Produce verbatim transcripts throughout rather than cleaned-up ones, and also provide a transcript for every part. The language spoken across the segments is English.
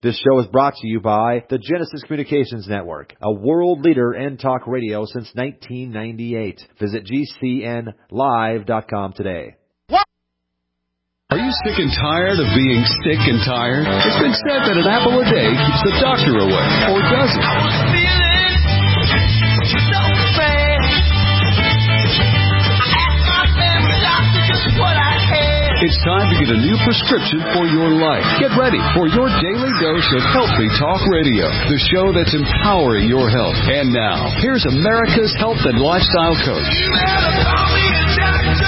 This show is brought to you by the Genesis Communications Network, a world leader in talk radio since nineteen ninety-eight. Visit G C N live dot com today. Are you sick and tired of being sick and tired? It's been said that an apple a day keeps the doctor away, or does it? I was feeling so bad. I asked my family doctor just what I had. It's time to get a new prescription for your life. Get ready for your daily dose of Healthy Talk Radio, the show that's empowering your health. And now, here's America's health and lifestyle coach. You better call me a doctor.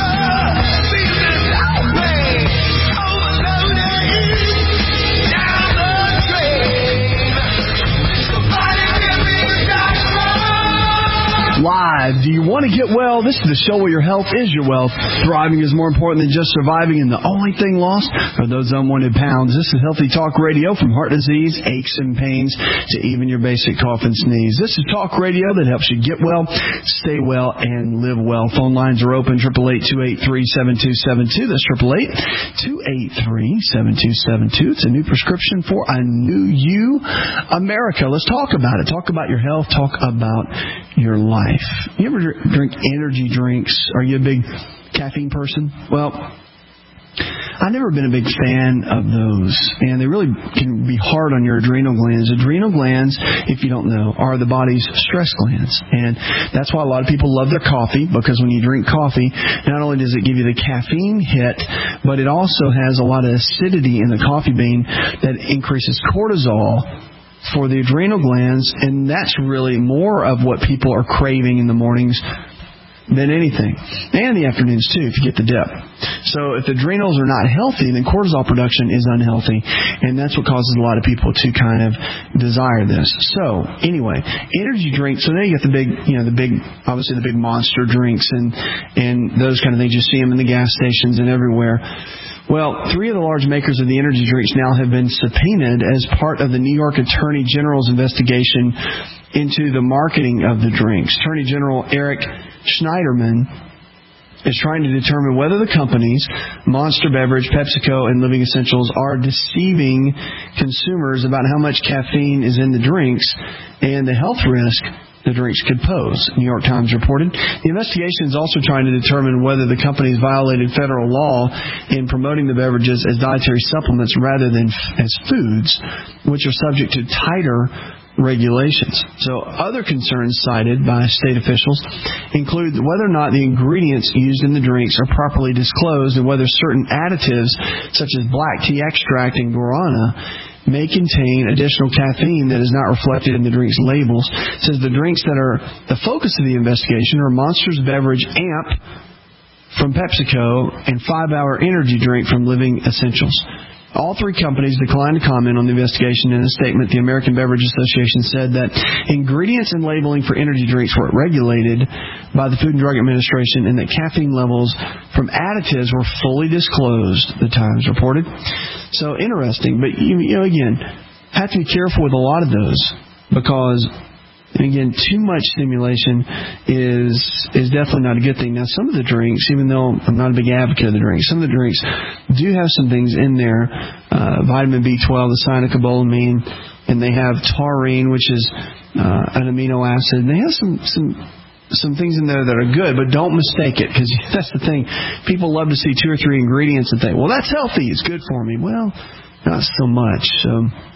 Live. Do you want to get well? This is the show where your health is your wealth. Thriving is more important than just surviving, and the only thing lost are those unwanted pounds. This is Healthy Talk Radio, from heart disease, aches and pains, to even your basic cough and sneeze. This is talk radio that helps you get well, stay well, and live well. Phone lines are open, eight eight eight, two eight three, seven two seven two. That's eight eight eight, two eight three, seven two seven two. It's a new prescription for a new you, America. Let's talk about it. Talk about your health. Talk about your life. You ever drink energy drinks? Are you a big caffeine person? Well, I've never been a big fan of those, and they really can be hard on your adrenal glands. Adrenal glands, if you don't know, are the body's stress glands, and that's why a lot of people love their coffee, because when you drink coffee, not only does it give you the caffeine hit, but it also has a lot of acidity in the coffee bean that increases cortisol for the adrenal glands, and that's really more of what people are craving in the mornings than anything. And the afternoons, too, if you get the dip. So if the adrenals are not healthy, then cortisol production is unhealthy, and that's what causes a lot of people to kind of desire this. So, anyway, energy drinks, so then you get the big, you know, the big, obviously the big Monster drinks and, and those kind of things. You see them in the gas stations and everywhere. Well, three of the large makers of the energy drinks now have been subpoenaed as part of the New York Attorney General's investigation into the marketing of the drinks. Attorney General Eric Schneiderman is trying to determine whether the companies, Monster Beverage, PepsiCo, and Living Essentials, are deceiving consumers about how much caffeine is in the drinks and the health risk the drinks could pose, New York Times reported. The investigation is also trying to determine whether the companies violated federal law in promoting the beverages as dietary supplements rather than as foods, which are subject to tighter regulations. So other concerns cited by state officials include whether or not the ingredients used in the drinks are properly disclosed, and whether certain additives such as black tea extract and guarana may contain additional caffeine that is not reflected in the drink's labels. It says the drinks that are the focus of the investigation are Monster's Beverage Amp from PepsiCo and five hour Energy Drink from Living Essentials. All three companies declined to comment on the investigation. In a statement, the American Beverage Association said that ingredients and labeling for energy drinks were regulated by the Food and Drug Administration, and that caffeine levels from additives were fully disclosed, the Times reported. So interesting, but you, you know, again, have to be careful with a lot of those, because, again, too much stimulation is is definitely not a good thing. Now, some of the drinks, even though I'm not a big advocate of the drinks, some of the drinks do have some things in there, uh, vitamin B twelve, the cyanocobalamin, and they have taurine, which is uh, an amino acid. And they have some some some things in there that are good, but don't mistake it, because that's the thing. People love to see two or three ingredients and think, well, that's healthy, it's good for me. Well, not so much. So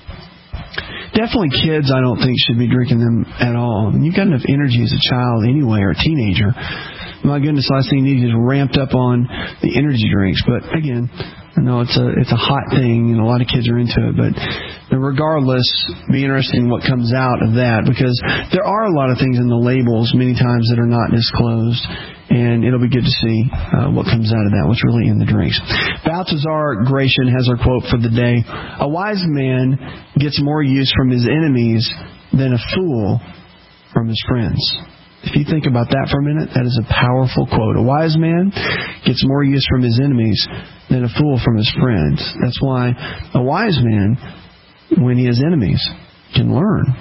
definitely kids, I don't think, should be drinking them at all. You've got enough energy as a child anyway, or a teenager. My goodness, last thing you need is ramped up on the energy drinks. But again, I know it's a it's a hot thing, and a lot of kids are into it. But regardless, be interesting what comes out of that, because there are a lot of things in the labels many times that are not disclosed. And it'll be good to see uh, what comes out of that, what's really in the drinks. Balthazar Gratian has our quote for the day. A wise man gets more use from his enemies than a fool from his friends. If you think about that for a minute, that is a powerful quote. A wise man gets more use from his enemies than a fool from his friends. That's why a wise man, when he has enemies, can learn.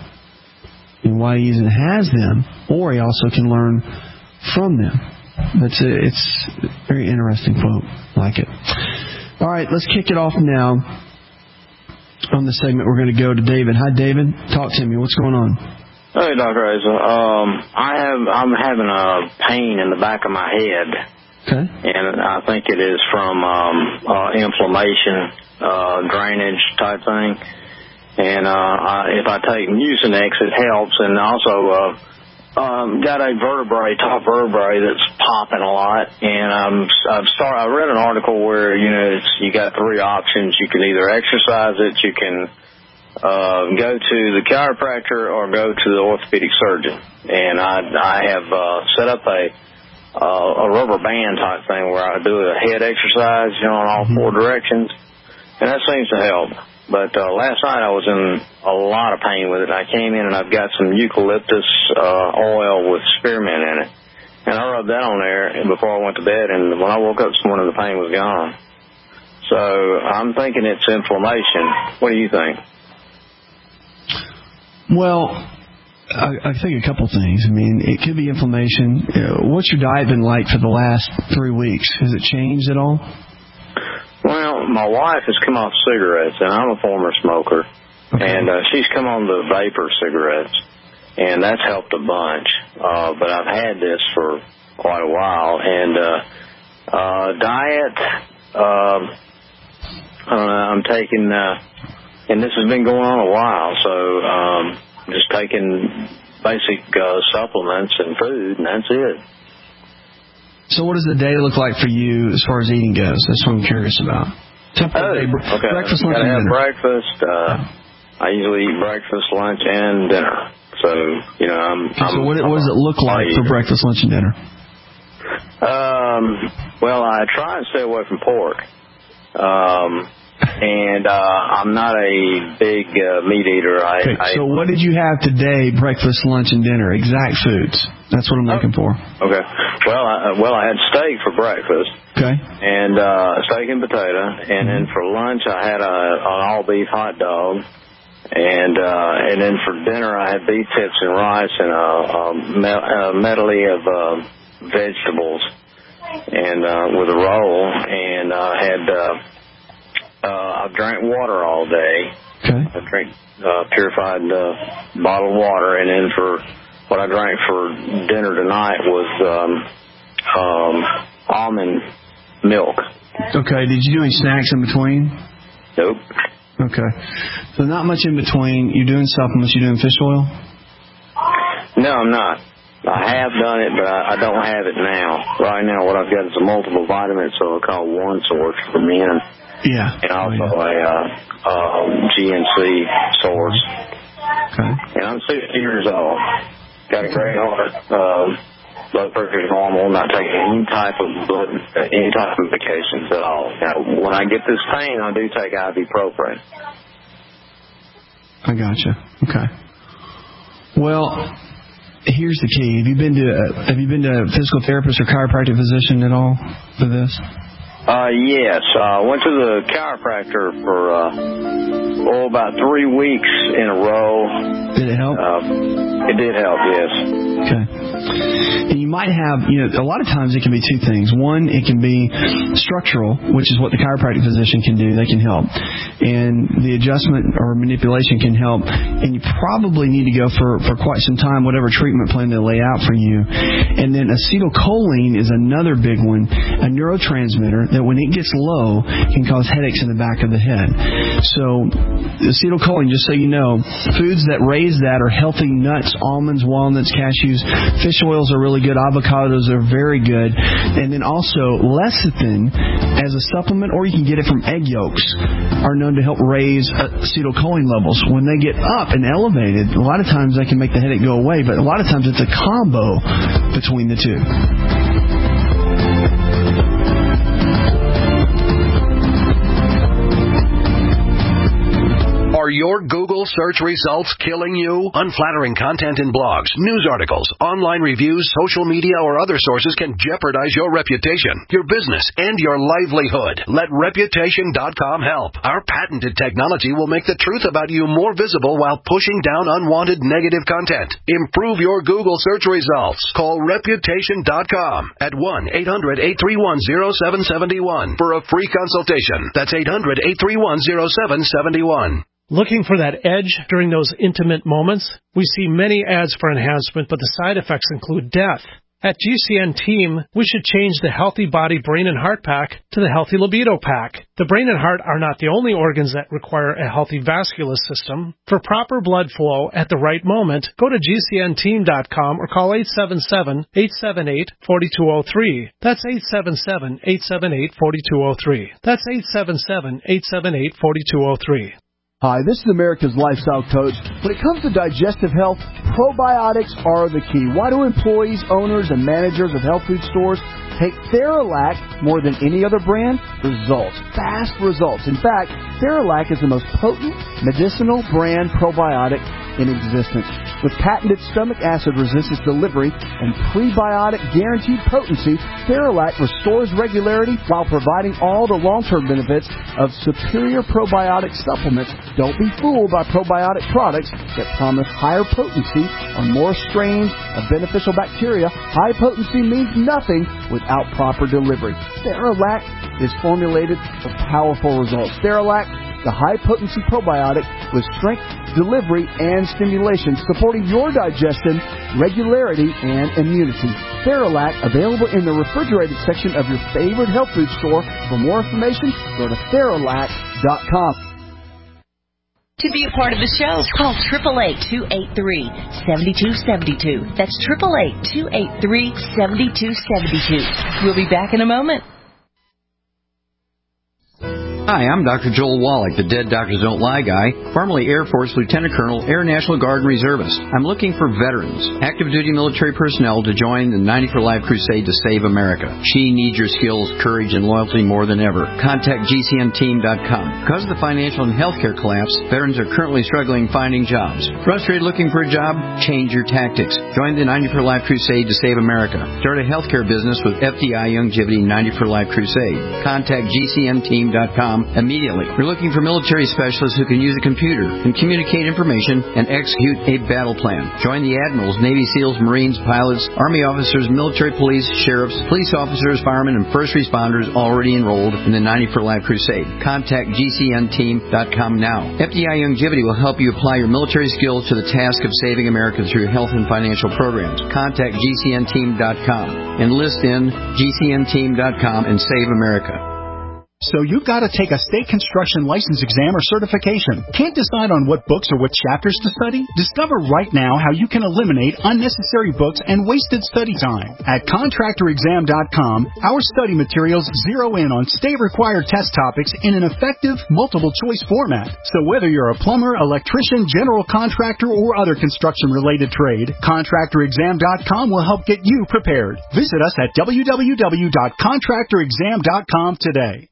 And why he even has them, or he also can learn from them. It's a, it's a very interesting quote. I like it. All right, let's kick it off now. On this segment, we're going to go to David. Hi, David. Talk to me. What's going on? Hey, Doctor Asa. Um, I have, I'm having a pain in the back of my head. Okay. And I think it is from um, uh, inflammation, uh, drainage type thing. And uh, I, if I take Mucinex, it helps. And also uh, um, got a vertebrae, top vertebrae that's popping a lot. And I'm, I've started, I read an article where, you know, it's, you got three options. You can either exercise it, you can uh, go to the chiropractor, or go to the orthopedic surgeon. And I, I have uh, set up a Uh, a rubber band type thing where I do a head exercise, you know, in all four directions, and that seems to help. But uh, last night I was in a lot of pain with it. I came in and I've got some eucalyptus uh, oil with spearmint in it, and I rubbed that on there before I went to bed, and when I woke up this morning, the pain was gone. So I'm thinking it's inflammation. What do you think? Well, I, I think a couple things. I mean, it could be inflammation. You know, what's your diet been like for the last three weeks? Has it changed at all? Well, my wife has come off cigarettes, and I'm a former smoker, okay. and uh, she's come on the vapor cigarettes, and that's helped a bunch. Uh, but I've had this for quite a while, and uh, uh, diet, uh, I don't know, I'm taking, uh, and this has been going on a while, so um, just taking basic uh, supplements and food, and that's it. So what does the day look like for you as far as eating goes? That's what I'm curious about. Typical oh, day, okay. Breakfast, lunch, Gotta and have dinner. breakfast. Uh, I usually eat breakfast, lunch, and dinner. So, you know, I'm... Okay, I'm so what, what does it look like for breakfast, lunch, and dinner? Um, well, I try and stay away from pork. Um... And uh, I'm not a big uh, meat eater. I, okay, I, so what did you have today, breakfast, lunch, and dinner? Exact foods. That's what I'm looking for. Okay. Well, I, well, I had steak for breakfast. Okay. And uh, steak and potato. And mm-hmm. then for lunch, I had a, an all-beef hot dog. And uh, and then for dinner, I had beef tips and rice and a, a, me- a medley of uh, vegetables. And uh, with a roll. And I uh, had... Uh, Uh, I drank water all day. Okay. I drink uh, purified uh, bottled water, and then for what I drank for dinner tonight was um, um, almond milk. Okay. Did you do any snacks in between? Nope. Okay. So not much in between. You're doing supplements. You're doing fish oil? No, I'm not. I have done it, but I, I don't have it now. Right now, what I've got is a multiple vitamin, so I call One Source for men. Yeah. And also oh, yeah. a uh, uh, G N C source. Okay. And I'm sixty years old. Got a great heart. Um, blood pressure is normal. Not taking any type of blood, any type of medications at all. Now, when I get this pain, I do take ibuprofen. I gotcha. Okay. Well, here's the key. Have you been to uh, Have you been to a physical therapist or chiropractic physician at all for this? Uh, yes. I uh, went to the chiropractor for, uh, oh, about three weeks in a row. Did it help? Uh, it did help, yes. Okay. And you might have, you know, a lot of times it can be two things. One, it can be structural, which is what the chiropractic physician can do. They can help. And the adjustment or manipulation can help. And you probably need to go for, for quite some time, whatever treatment plan they lay out for you. And then acetylcholine is another big one, a neurotransmitter that when it gets low can cause headaches in the back of the head. So acetylcholine, just so you know, foods that raise that are healthy nuts, almonds, walnuts, cashews. Fish oils are really good. Avocados are very good. And then also lecithin as a supplement, or you can get it from egg yolks, are known to help raise acetylcholine levels. When they get up and elevated, a lot of times they can make the headache go away, but a lot of times it's a combo between the two. Are your Google search results killing you? Unflattering content in blogs, news articles, online reviews, social media, or other sources can jeopardize your reputation, your business, and your livelihood. Let Reputation dot com help. Our patented technology will make the truth about you more visible while pushing down unwanted negative content. Improve your Google search results. Call Reputation dot com at one eight hundred eight three one oh seven seven one for a free consultation. That's eight hundred eight three one oh seven seven one. Looking for that edge during those intimate moments? We see many ads for enhancement, but the side effects include death. At G C N Team, we should change the Healthy Body, Brain, and Heart Pack to the Healthy Libido Pack. The brain and heart are not the only organs that require a healthy vascular system. For proper blood flow at the right moment, go to G C N team dot com or call eight seven seven, eight seven eight, four two zero three. That's eight seven seven, eight seven eight, four two zero three. That's eight seven seven, eight seven eight, four two zero three. Hi, this is America's Lifestyle Coach. When it comes to digestive health, probiotics are the key. Why do employees, owners, and managers of health food stores take Theralac more than any other brand? Results. Fast results. In fact, Theralac is the most potent medicinal brand probiotic in existence. With patented stomach acid resistance delivery and prebiotic guaranteed potency, Theralac restores regularity while providing all the long-term benefits of superior probiotic supplements. Don't be fooled by probiotic products that promise higher potency or more strains of beneficial bacteria. High potency means nothing without proper delivery. Theralac is formulated for powerful results. Theralac, the high-potency probiotic with strength, delivery, and stimulation, supporting your digestion, regularity, and immunity. Theralac, available in the refrigerated section of your favorite health food store. For more information, go to Theralac dot com. To be a part of the show, call eight eight eight, two eight three, seven two seven two. That's eight eight eight, two eight three, seven two seven two. We'll be back in a moment. Hi, I'm Doctor Joel Wallach, the Dead Doctors Don't Lie guy, formerly Air Force Lieutenant Colonel, Air National Guard and Reservist. I'm looking for veterans, active duty military personnel to join the ninety for Life crusade to save America. She needs your skills, courage, and loyalty more than ever. Contact G C N team dot com. Because of the financial and healthcare collapse, veterans are currently struggling finding jobs. Frustrated looking for a job? Change your tactics. Join the ninety for Life crusade to save America. Start a healthcare business with F D I Youngevity ninety for Life crusade. Contact G C N team dot com immediately. We're looking for military specialists who can use a computer and communicate information and execute a battle plan. Join the admirals, Navy SEALs, Marines, pilots, Army officers, military police, sheriffs, police officers, firemen, and first responders already enrolled in the ninety for Life crusade. Contact G C N team dot com now. F D I Youngevity will help you apply your military skills to the task of saving America through health and financial programs. Contact G C N team dot com. Enlist in G C N team dot com and save America. So you've got to take a state construction license exam or certification. Can't decide on what books or what chapters to study? Discover right now how you can eliminate unnecessary books and wasted study time. At contractor exam dot com, our study materials zero in on state-required test topics in an effective, multiple-choice format. So whether you're a plumber, electrician, general contractor, or other construction-related trade, contractor exam dot com will help get you prepared. Visit us at w w w dot contractor exam dot com today.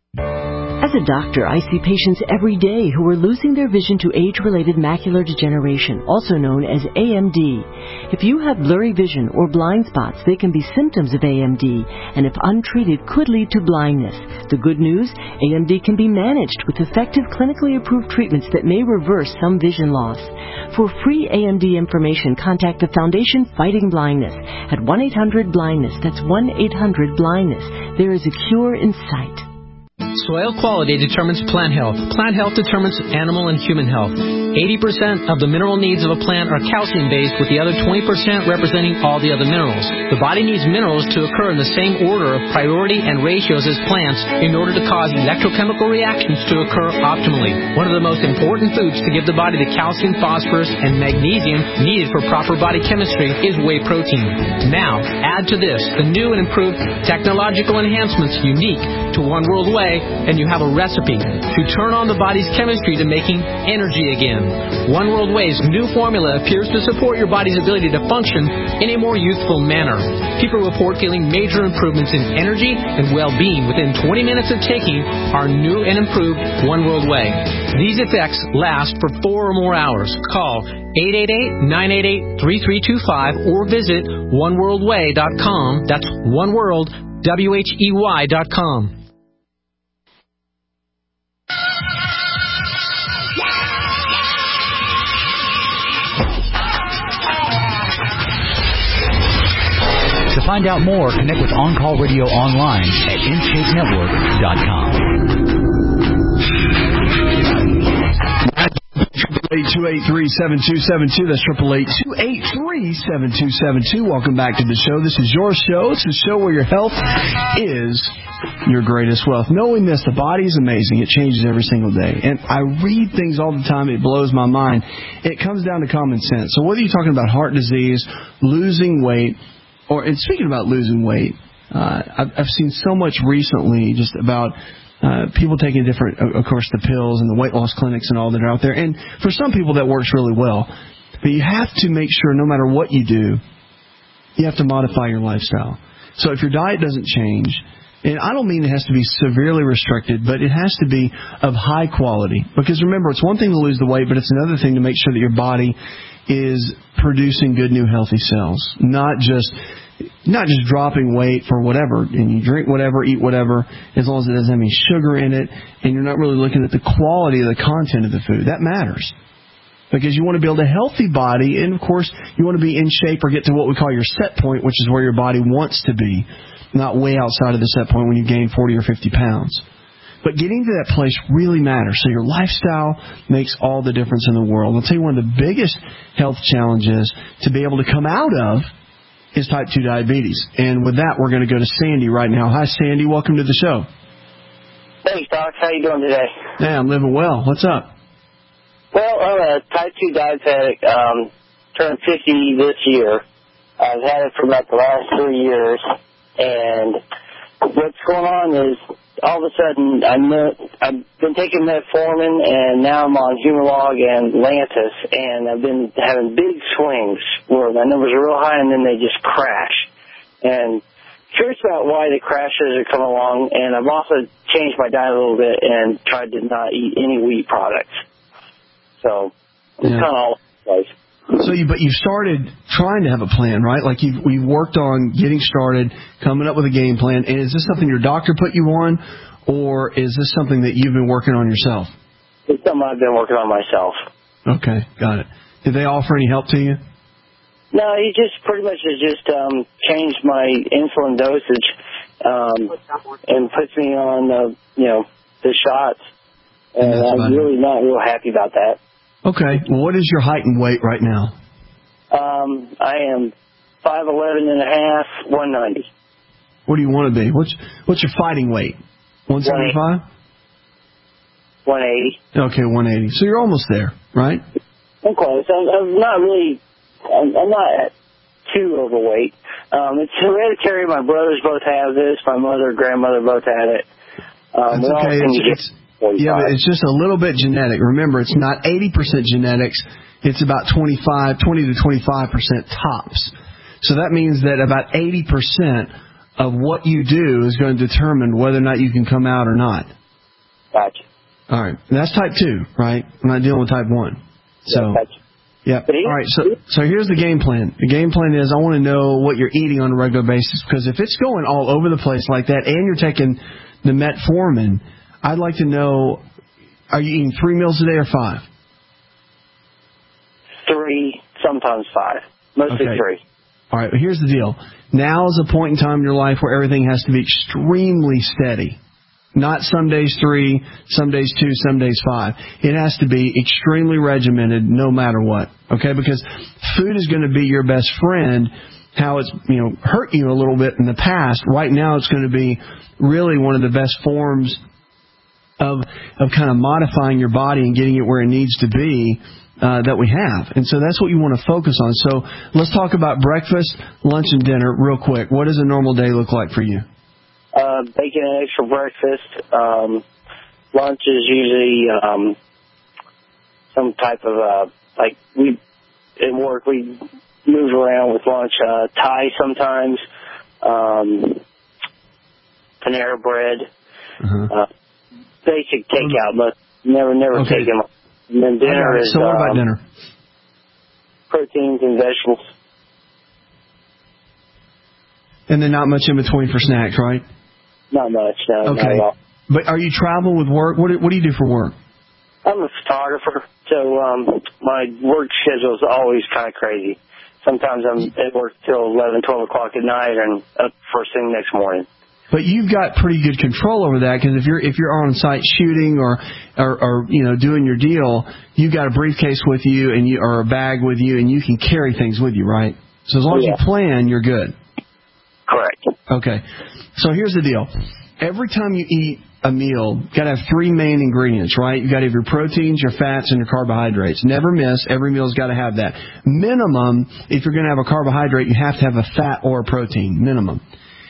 As a doctor, I see patients every day who are losing their vision to age-related macular degeneration, also known as A M D. If you have blurry vision or blind spots, they can be symptoms of A M D, and if untreated, could lead to blindness. The good news, A M D can be managed with effective clinically approved treatments that may reverse some vision loss. For free A M D information, contact the Foundation Fighting Blindness at one eight hundred blindness. That's one eight hundred blindness. There is a cure in sight. Soil quality determines plant health. Plant health determines animal and human health. eighty percent of the mineral needs of a plant are calcium-based, with the other twenty percent representing all the other minerals. The body needs minerals to occur in the same order of priority and ratios as plants in order to cause electrochemical reactions to occur optimally. One of the most important foods to give the body the calcium, phosphorus, and magnesium needed for proper body chemistry is whey protein. Now, add to this the new and improved technological enhancements unique to One World Whey, and you have a recipe to turn on the body's chemistry to making energy again. One World Whey's new formula appears to support your body's ability to function in a more youthful manner. People report feeling major improvements in energy and well-being within twenty minutes of taking our new and improved One World Whey. These effects last for four or more hours. Call eight eight eight, nine eight eight, three three two five or visit one world whey dot com. That's One World, W H E Y dot com. To find out more, connect with On Call Radio online at in shape network dot com. eight two eight three, seven two seven two. That's triple eight two eight three, seven two seven two. Welcome back to the show. This is your show. It's the show where your health is your greatest wealth. Knowing this, the body is amazing. It changes every single day. And I read things all the time. It blows my mind. It comes down to common sense. So whether you're talking about heart disease, losing weight, or and speaking about losing weight, uh, I've, I've seen so much recently just about Uh, people taking different, of course, the pills and the weight loss clinics and all that are out there. And for some people, that works really well. But you have to make sure no matter what you do, you have to modify your lifestyle. So if your diet doesn't change, and I don't mean it has to be severely restricted, but it has to be of high quality. Because remember, it's one thing to lose the weight, but it's another thing to make sure that your body is producing good, new, healthy cells. Not just... Not just dropping weight for whatever, and you drink whatever, eat whatever, as long as it doesn't have any sugar in it, and you're not really looking at the quality of the content of the food. That matters. Because you want to build a healthy body, and of course, you want to be in shape or get to what we call your set point, which is where your body wants to be, not way outside of the set point when you gain forty or fifty pounds. But getting to that place really matters. So your lifestyle makes all the difference in the world. I'll tell you one of the biggest health challenges to be able to come out of is type two diabetes. And with that, we're going to go to Sandy right now. Hi, Sandy. Welcome to the show. Thanks, Doc. How you doing today? Hey, I'm living well. What's up? Well, I'm a type two diabetic. Um, turned fifty this year. I've had it for about the last three years. And what's going on is all of a sudden I'm, I've been taking metformin, and now I'm on Humalog and Lantus, and I've been having big swings where my numbers are real high and then they just crash. And curious about why the crashes are coming along, and I've also changed my diet a little bit and tried to not eat any wheat products. So it's Yeah. kind of all over the place. So you, but you started trying to have a plan, right? Like you've, we've worked on getting started, coming up with a game plan. And is this something your doctor put you on, or is this something that you've been working on yourself? It's something I've been working on myself. Okay, got it. Did they offer any help to you? No, he just pretty much has just um, changed my insulin dosage um, and puts me on, uh, you know, the shots. And I'm really not real happy about that. Okay. Well, what is your height and weight right now? Um, I am five eleven and a half, one ninety. What do you want to be? What's what's your fighting weight? one seventy-five? one eighty. Okay, one eighty. So you're almost there, right? I'm close. I'm, I'm not really, I'm, I'm not too overweight. Um, it's hereditary. My brothers both have this. My mother and grandmother both had it. Um, That's okay. It's, it's, yeah, but it's just a little bit genetic. Remember, it's not eighty percent genetics. It's about twenty-five, twenty to twenty-five percent tops. So that means that about eighty percent of what you do is going to determine whether or not you can come out or not. Gotcha. All right. And that's type two, right? I'm not dealing with type one. So, yeah. All right. So, so here's the game plan. The game plan is I want to know what you're eating on a regular basis, because if it's going all over the place like that and you're taking the metformin, I'd like to know, are you eating three meals a day or five? Three, sometimes five. Mostly Okay. three. All right, but here's the deal. Now is a point in time in your life where everything has to be extremely steady. Not some days three, some days two, some days five. It has to be extremely regimented no matter what. Okay? Because food is going to be your best friend. How it's, you know, hurt you a little bit in the past. Right now it's going to be really one of the best forms of of kind of modifying your body and getting it where it needs to be uh, that we have. And so that's what you want to focus on. So let's talk about breakfast, lunch, and dinner real quick. What does a normal day look like for you? Uh, bacon and eggs for breakfast. Um, lunch is usually um, some type of, uh, like, we, at work, we move around with lunch. Uh, Thai sometimes, um, Panera bread, uh-huh. uh, basic takeout, but never, never Okay. taken. And then dinner Okay, is so what about um, dinner? proteins and vegetables. And then not much in between for snacks, right? Not much, no, not Okay. at all. But are you traveling with work? What do, what do you do for work? I'm a photographer, so um, my work schedule is always kind of crazy. Sometimes I'm at work till eleven, twelve o'clock at night and up first thing next morning. But you've got pretty good control over that because if you're if you're on site shooting or, or or you know doing your deal, you've got a briefcase with you and you or a bag with you, and you can carry things with you, right? So as long yeah. as you plan, you're good. Correct. Okay. So here's the deal. Every time you eat a meal, you got to have three main ingredients, right? You got to have your proteins, your fats, and your carbohydrates. Never miss. Every meal's got to have that. Minimum, if you're going to have a carbohydrate, you have to have a fat or a protein. Minimum.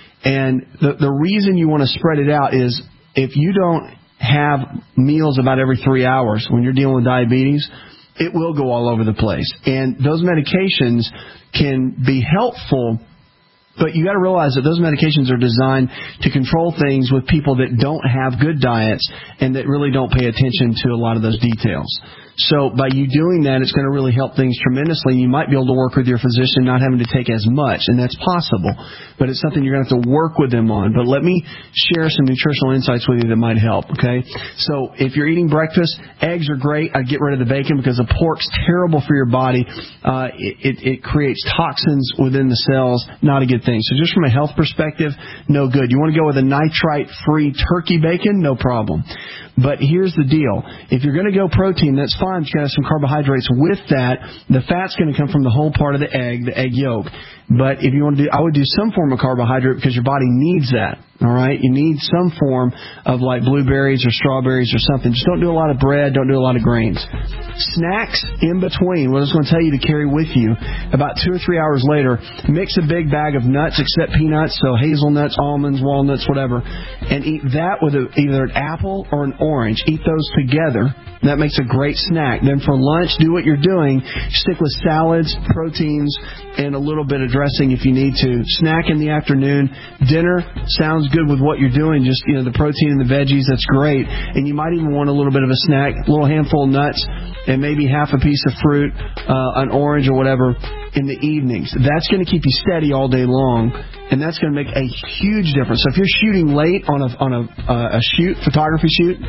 And the the reason you want to spread it out is if you don't have meals about every three hours when you're dealing with diabetes, it will go all over the place. And those medications can be helpful, but you got to realize that those medications are designed to control things with people that don't have good diets and that really don't pay attention to a lot of those details. So by you doing that, it's going to really help things tremendously. You might be able to work with your physician not having to take as much, and that's possible. But it's something you're going to have to work with them on. But let me share some nutritional insights with you that might help, okay? So if you're eating breakfast, eggs are great. I'd get rid of the bacon because the pork's terrible for your body. Uh, it, it, it creates toxins within the cells, not a good thing. So just from a health perspective, no good. You want to go with a nitrite-free turkey bacon? No problem. But here's the deal. If you're going to go protein, that's fine. You've got to have some carbohydrates with that. The fat's going to come from the whole part of the egg, the egg yolk. But if you want to do, I would do some form of carbohydrate because your body needs that. All right? You need some form of like blueberries or strawberries or something. Just don't do a lot of bread. Don't do a lot of grains. Snacks in between. What I was going to tell you to carry with you about two or three hours later, mix a big bag of nuts except peanuts, so hazelnuts, almonds, walnuts, whatever, and eat that with a, either an apple or an orange. Eat those together. That makes a great snack. Then for lunch, do what you're doing. Stick with salads, proteins, and a little bit of dressing if you need to. Snack in the afternoon. Dinner sounds good with what you're doing. Just, you know, the protein and the veggies, that's great. And you might even want a little bit of a snack, a little handful of nuts, and maybe half a piece of fruit, uh, an orange or whatever in the evenings. That's going to keep you steady all day long, and that's going to make a huge difference. So if you're shooting late on a on a, uh, a shoot, photography shoot,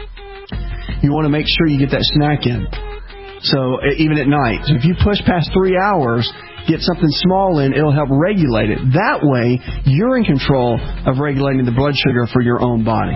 you want to make sure you get that snack in. So even at night. So if you push past three hours, get something small in, it'll help regulate it. That way, you're in control of regulating the blood sugar for your own body.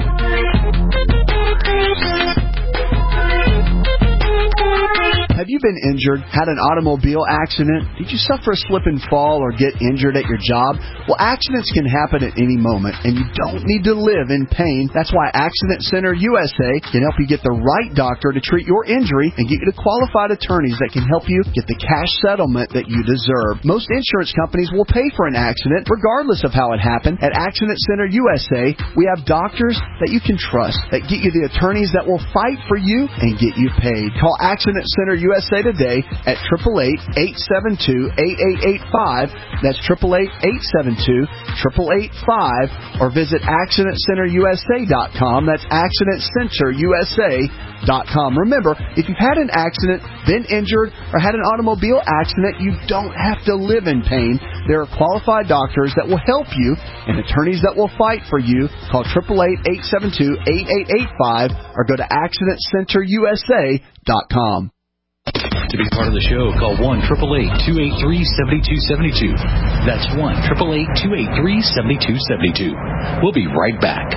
Have you been injured, had an automobile accident? Did you suffer a slip and fall or get injured at your job? Well, accidents can happen at any moment, and you don't need to live in pain. That's why Accident Center U S A can help you get the right doctor to treat your injury and get you to qualified attorneys that can help you get the cash settlement that you deserve. Most insurance companies will pay for an accident, regardless of how it happened. At Accident Center U S A, we have doctors that you can trust, that get you the attorneys that will fight for you and get you paid. Call Accident Center U S A today at eight eight eight, eight seven two, eight eight eight five. That's eight eight eight, eight seven two, eight eight eight five. Or visit accident center U S A dot com. That's accident center U S A dot com. Remember, if you've had an accident, been injured, or had an automobile accident, you don't have to live in pain. There are qualified doctors that will help you and attorneys that will fight for you. Call eight eight eight, eight seven two, eight eight eight five or go to accident center U S A dot com. To be part of the show, call one eight eight eight, two eight three, seven two seven two. That's one eight eight eight, two eight three, seven two seven two. We'll be right back.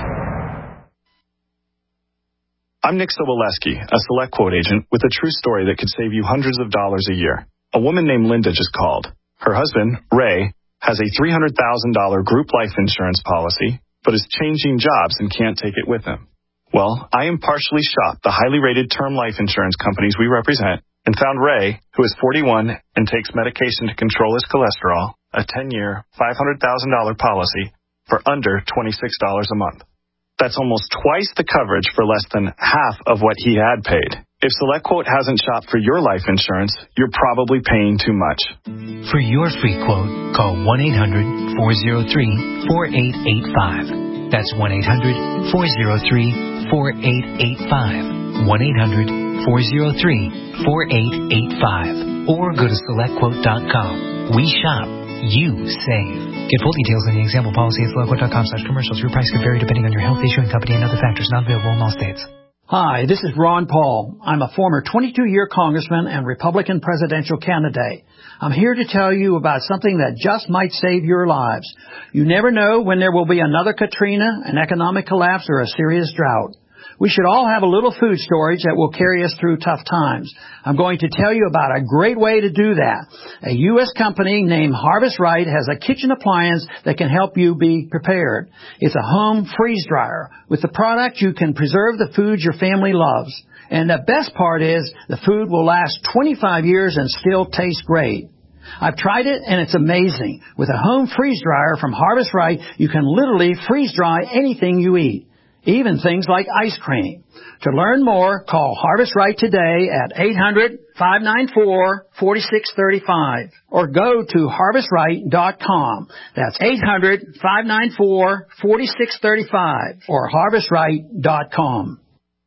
I'm Nick Soboleski, a Select Quote agent with a true story that could save you hundreds of dollars a year. A woman named Linda just called. Her husband, Ray, has a three hundred thousand dollars group life insurance policy, but is changing jobs and can't take it with him. Well, I impartially shopped the highly rated term life insurance companies we represent and found Ray, who is forty-one and takes medication to control his cholesterol, a ten-year, five hundred thousand dollars policy for under twenty-six dollars a month. That's almost twice the coverage for less than half of what he had paid. If SelectQuote hasn't shopped for your life insurance, you're probably paying too much. For your free quote, call one eight hundred, four oh three, four eight eight five. That's one eight hundred, four oh three, four eight eight five. one eight hundred, four oh three, four eight eight five. Or go to select quote dot com. We shop. You save. Get full details on the example policy at select quote dot com slash commercials. Your price could vary depending on your health issue and company and other factors not available in all states. Hi, this is Ron Paul. I'm a former twenty-two-year congressman and Republican presidential candidate. I'm here to tell you about something that just might save your lives. You never know when there will be another Katrina, an economic collapse, or a serious drought. We should all have a little food storage that will carry us through tough times. I'm going to tell you about a great way to do that. A U S company named Harvest Right has a kitchen appliance that can help you be prepared. It's a home freeze dryer. With the product, you can preserve the food your family loves. And the best part is the food will last twenty-five years and still taste great. I've tried it, and it's amazing. With a home freeze dryer from Harvest Right, you can literally freeze dry anything you eat, even things like ice cream. To learn more, call Harvest Right today at eight hundred, five nine four, four six three five or go to harvest right dot com. That's eight hundred, five nine four, four six three five or harvest right dot com.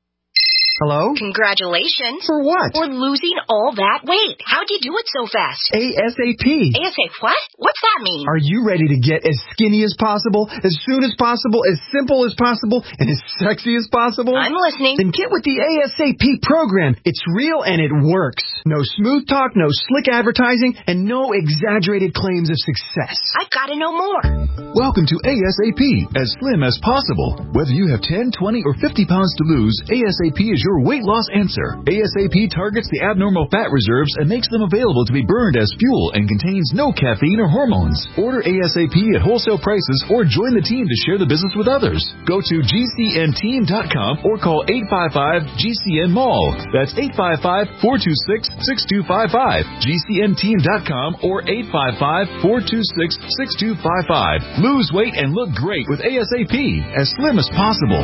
Hello? Congratulations. For what? For losing all that weight. How'd you do it so fast? ASAP. ASAP what? What's that mean? Are you ready to get as skinny as possible, as soon as possible, as simple as possible, and as sexy as possible? I'm listening. Then get with the ASAP program. It's real and it works. No smooth talk, no slick advertising, and no exaggerated claims of success. I've got to know more. Welcome to ASAP, as slim as possible. Whether you have ten, twenty, or fifty pounds to lose, ASAP is your weight loss answer. ASAP targets the abnormal fat reserves and makes them available to be burned as fuel and contains no caffeine or hormones. Order ASAP at wholesale prices or join the team to share the business with others. Go to G C N team dot com or call eight five five G C N mall. That's eight five five, four two six, six two five five. G C N team dot com or eight five five, four two six, six two five five. Lose weight and look great with ASAP, as slim as possible.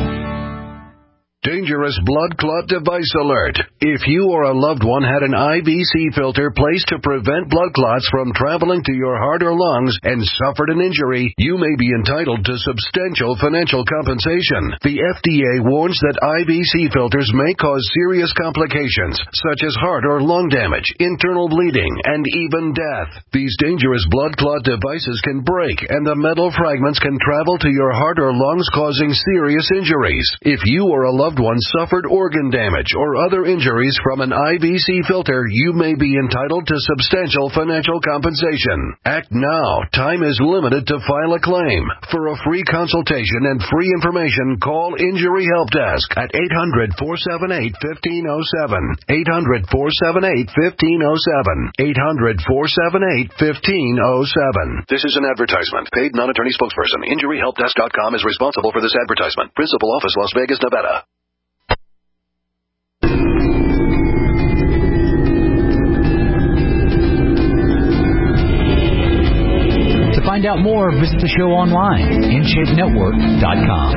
Dangerous blood clot device alert. If you or a loved one had an I V C filter placed to prevent blood clots from traveling to your heart or lungs and suffered an injury, you may be entitled to substantial financial compensation. The F D A warns that I V C filters may cause serious complications, such as heart or lung damage, internal bleeding, and even death. These dangerous blood clot devices can break, and the metal fragments can travel to your heart or lungs, causing serious injuries. If you or a loved one suffered organ damage or other injuries from an I V C filter, you may be entitled to substantial financial compensation. Act now. Time is limited to file a claim. For a free consultation and free information, call Injury Help Desk at eight hundred, four seven eight, one five zero seven. eight hundred, four seven eight, one five zero seven. eight hundred, four seven eight, one five zero seven. This is an advertisement. Paid non-attorney spokesperson. Injury Help Desk dot com is responsible for this advertisement. Principal office, Las Vegas, Nevada. Find out more, visit the show online, in shape network dot com.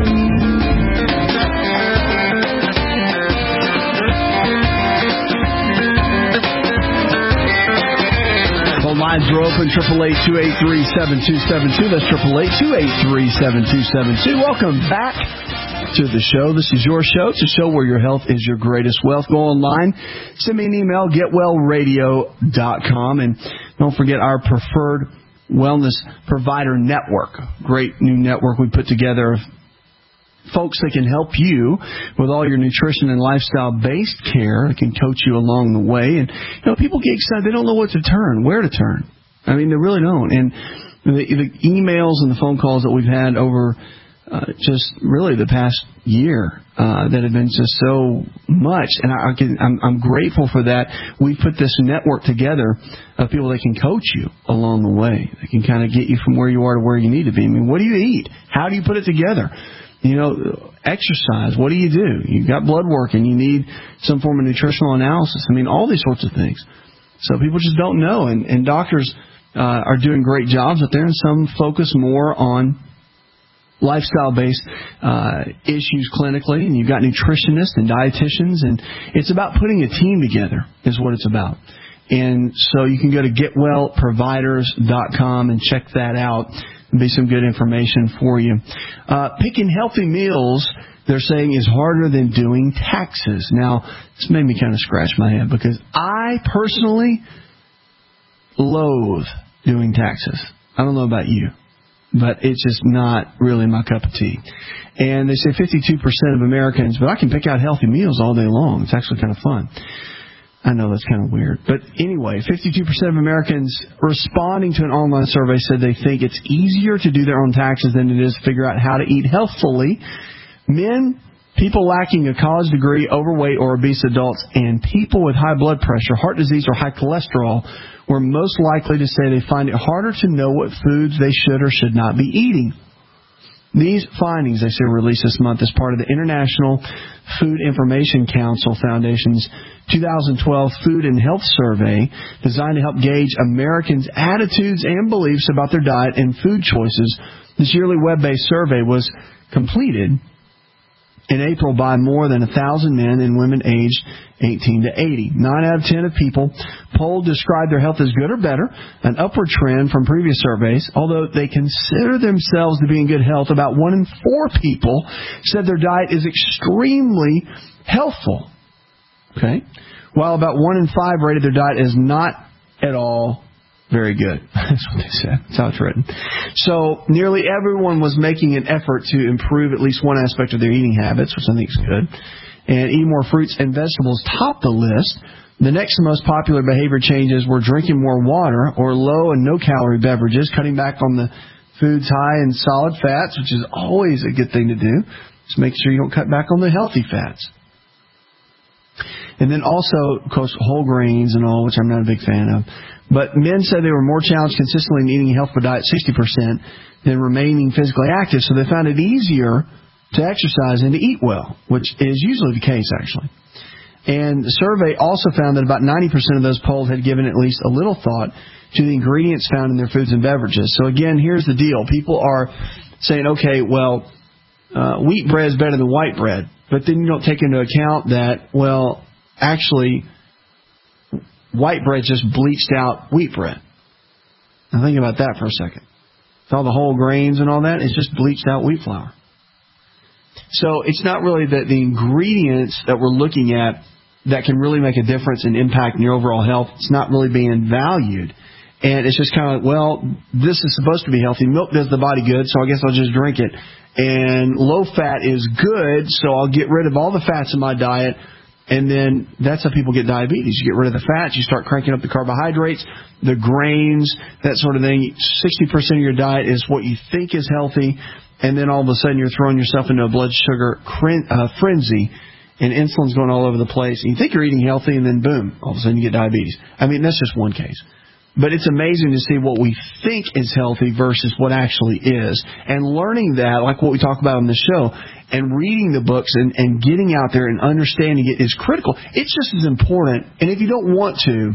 Phone lines are open, triple eight, two eight three, seven two seven two. That's triple eight, two eight three, seven two seven two. Welcome back to the show. This is your show. It's a show where your health is your greatest wealth. Go online, send me an email, get well radio dot com, and don't forget our preferred wellness provider network. Great new network we put together of folks that can help you with all your nutrition and lifestyle based care. They can coach you along the way. And you know, people get excited. They don't know what to turn, where to turn. I mean, they really don't. And the, the emails and the phone calls that we've had over uh, just really the past year uh, that have been just so much, and I, I can, I'm, I'm grateful for that. We put this network together of people that can coach you along the way. They can kind of get you from where you are to where you need to be. I mean, what do you eat? How do you put it together? You know, exercise. What do you do? You've got blood work and you need some form of nutritional analysis. I mean, all these sorts of things. So people just don't know, and, and doctors uh, are doing great jobs out there, and some focus more on lifestyle-based uh, issues clinically, and you've got nutritionists and dietitians, and it's about putting a team together is what it's about. And so you can go to get well providers dot com and check that out. There'll be some good information for you. Uh, picking healthy meals, they're saying, is harder than doing taxes. Now, this made me kind of scratch my head because I personally loathe doing taxes. I don't know about you. but it's just not really my cup of tea. And they say fifty-two percent of Americans, but I can pick out healthy meals all day long. It's actually kind of fun. I know that's kind of weird. But anyway, fifty-two percent of Americans responding to an online survey said they think it's easier to do their own taxes than it is to figure out how to eat healthfully. Men, people lacking a college degree, overweight or obese adults, and people with high blood pressure, heart disease, or high cholesterol were most likely to say they find it harder to know what foods they should or should not be eating. These findings, they say, were released this month as part of the International Food Information Council Foundation's two thousand twelve Food and Health Survey, designed to help gauge Americans' attitudes and beliefs about their diet and food choices. This yearly web-based survey was completed in April by more than one thousand men and women aged eighteen to eighty. Nine out of ten of people polled described their health as good or better, an upward trend from previous surveys. Although they consider themselves to be in good health, about one in four people said their diet is extremely healthful. Okay? While about one in five rated their diet as not at all very good. That's what they said. That's how it's written. So nearly everyone was making an effort to improve at least one aspect of their eating habits, which I think is good. And eating more fruits and vegetables topped the list. The next most popular behavior changes were drinking more water or low and no-calorie beverages, cutting back on the foods high in solid fats, which is always a good thing to do. Just make sure you don't cut back on the healthy fats. And then also, of course, whole grains and all, which I'm not a big fan of. But men said they were more challenged consistently in eating a healthful diet, sixty percent, than remaining physically active. So they found it easier to exercise and to eat well, which is usually the case, actually. And the survey also found that about ninety percent of those polled had given at least a little thought to the ingredients found in their foods and beverages. So again, here's the deal. People are saying, okay, well, uh, wheat bread is better than white bread. But then you don't take into account that, well, actually, white bread just bleached out wheat bread. Now think about that for a second. With all the whole grains and all that, it's just bleached out wheat flour. So it's not really the, the ingredients that we're looking at that can really make a difference and impact in your overall health. It's not really being valued. And it's just kind of like, well, this is supposed to be healthy. Milk does the body good, so I guess I'll just drink it. And low fat is good, so I'll get rid of all the fats in my diet. And then that's how people get diabetes. You get rid of the fats, you start cranking up the carbohydrates, the grains, that sort of thing. sixty percent of your diet is what you think is healthy, and then all of a sudden you're throwing yourself into a blood sugar frenzy, and insulin's going all over the place. And you think you're eating healthy, and then boom, all of a sudden you get diabetes. I mean, that's just one case. But it's amazing to see what we think is healthy versus what actually is. And learning that, like what we talk about on the show, and reading the books and, and getting out there and understanding it is critical. It's just as important. And if you don't want to,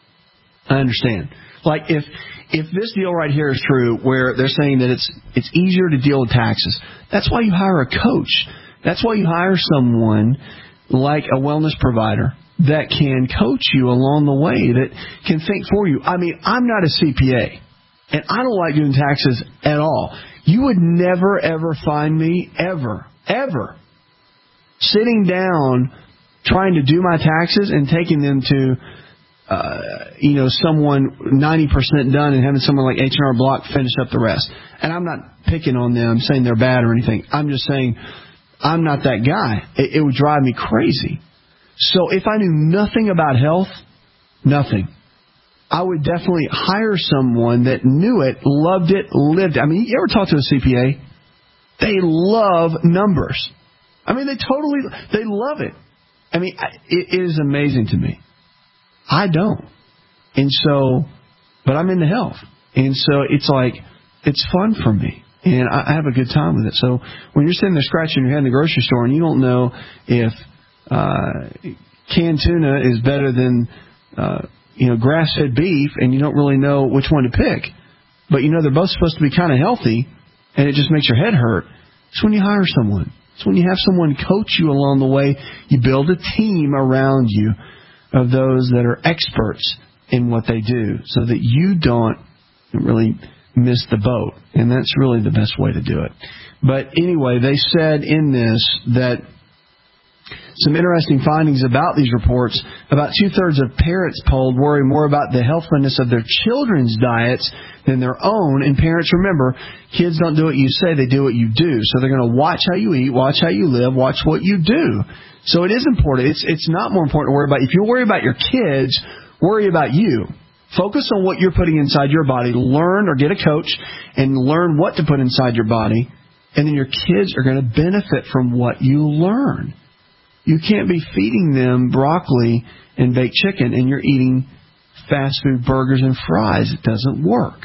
I understand. Like if if this deal right here is true, where they're saying that it's it's easier to deal with taxes, that's why you hire a coach. That's why you hire someone like a wellness provider that can coach you along the way, that can think for you. I mean, I'm not a C P A, and I don't like doing taxes at all. You would never, ever find me, ever, ever, sitting down trying to do my taxes and taking them to, uh, you know, someone ninety percent done and having someone like H and R Block finish up the rest. And I'm not picking on them, saying they're bad or anything. I'm just saying I'm not that guy. It, it would drive me crazy. So if I knew nothing about health, nothing, I would definitely hire someone that knew it, loved it, lived it. I mean, you ever talk to a C P A? They love numbers. I mean, they totally, they love it. I mean, it is amazing to me. I don't. And so, but I'm into health. And so it's like, it's fun for me. And I have a good time with it. So when you're sitting there scratching your head in the grocery store and you don't know if Uh, canned tuna is better than, uh, you know, grass-fed beef, and you don't really know which one to pick. But you know they're both supposed to be kind of healthy, and it just makes your head hurt. It's when you hire someone. It's when you have someone coach you along the way. You build a team around you of those that are experts in what they do so that you don't really miss the boat. And that's really the best way to do it. But anyway, they said in this that some interesting findings about these reports. About two-thirds of parents polled worry more about the healthfulness of their children's diets than their own. And parents, remember, kids don't do what you say, they do what you do. So they're going to watch how you eat, watch how you live, watch what you do. So it is important. It's it's not more important to worry about. If you worry about your kids, worry about you. Focus on what you're putting inside your body. Learn or get a coach and learn what to put inside your body. And then your kids are going to benefit from what you learn. You can't be feeding them broccoli and baked chicken and you're eating fast food burgers and fries. It doesn't work.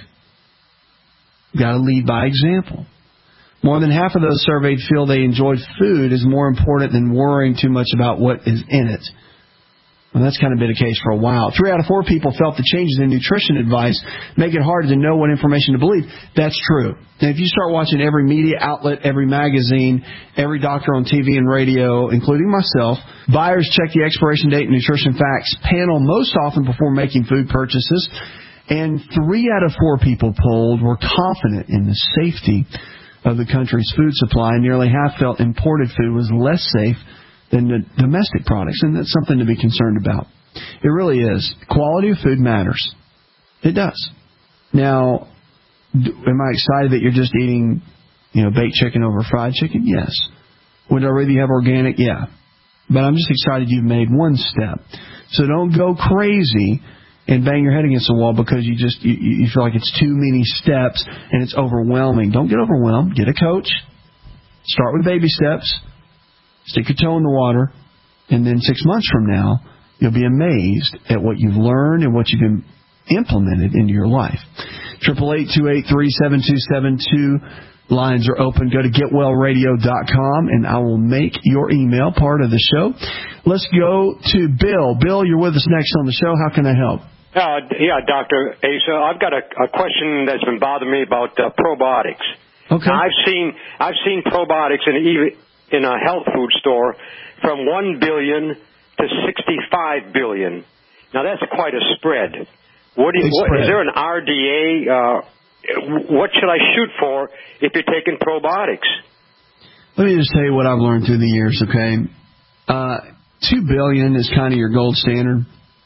You've got to lead by example. More than half of those surveyed feel they enjoyed food is more important than worrying too much about what is in it. Well, that's kind of been the case for a while. Three out of four people felt the changes in nutrition advice make it hard to know what information to believe. That's true. And if you start watching every media outlet, every magazine, every doctor on T V and radio, including myself, buyers check the expiration date and nutrition facts panel most often before making food purchases. And three out of four people polled were confident in the safety of the country's food supply. Nearly half felt imported food was less safe than the domestic products, and that's something to be concerned about. It really is. Quality of food matters. It does. Now, am I excited that you're just eating, you know, baked chicken over fried chicken? Yes. Would I rather you have organic? Yeah. But I'm just excited you've made one step. So don't go crazy and bang your head against the wall because you just you, you feel like it's too many steps and it's overwhelming. Don't get overwhelmed. Get a coach. Start with baby steps. Stick your toe in the water, and then six months from now, you'll be amazed at what you've learned and what you've implemented into your life. eight eight eight, two eight three, seven two seven two. Lines are open. Go to get well radio dot com, and I will make your email part of the show. Let's go to Bill. Bill, you're with us next on the show. How can I help? Uh, yeah, Doctor Asa, I've got a, a question that's been bothering me about uh, probiotics. Okay. Now, I've seen I've seen probiotics in even in a health food store from one billion to sixty-five billion. Now that's quite a spread. What, do you, what is there an R D A? Uh, what should I shoot for if you're taking probiotics? Let me just tell you what I've learned through the years. Okay, uh, two billion is kind of your gold standard,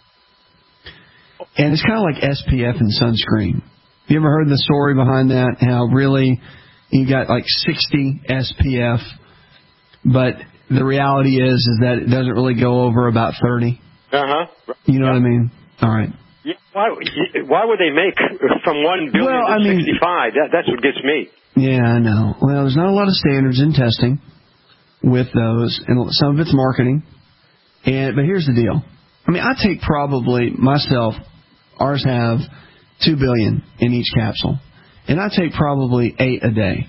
and it's kind of like S P F and sunscreen. You ever heard the story behind that? How really you got like sixty S P F. But the reality is, is that it doesn't really go over about thirty. Uh-huh. You know yeah. what I mean? All right. Yeah. Why, why would they make from one billion well, to I mean, sixty-five? That, that's what gets me. Yeah, I know. Well, there's not a lot of standards in testing with those, and some of it's marketing. And but here's the deal. I mean, I take probably, myself, ours have two billion in each capsule. And I take probably eight a day.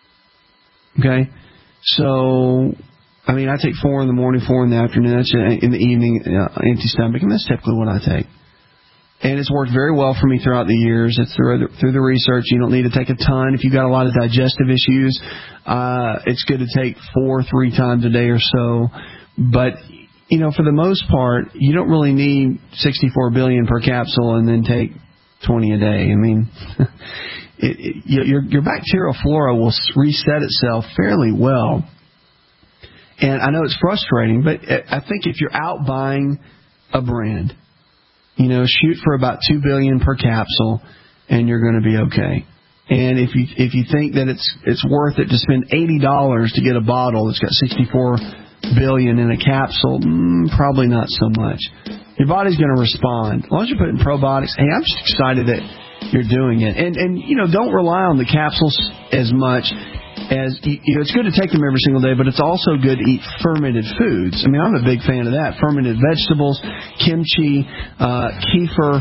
Okay? So, I mean, I take four in the morning, four in the afternoon, that's in the evening, uh, empty stomach, and that's typically what I take. And it's worked very well for me throughout the years. It's through the, through the research. You don't need to take a ton. If you've got a lot of digestive issues, uh, it's good to take four, three times a day or so. But, you know, for the most part, you don't really need sixty-four billion per capsule and then take twenty a day. I mean, it, it, your, your bacterial flora will reset itself fairly well. And I know it's frustrating, but I think if you're out buying a brand, you know, shoot for about two billion per capsule, and you're going to be okay. And if you if you think that it's it's worth it to spend eighty dollars to get a bottle that's got sixty-four billion in a capsule, mm, probably not so much. Your body's going to respond as long as you're putting probiotics. Hey, I'm just excited that you're doing it, and and you know, don't rely on the capsules as much. As you know, it's good to take them every single day, but it's also good to eat fermented foods. I mean, I'm a big fan of that. Fermented vegetables, kimchi, uh, kefir,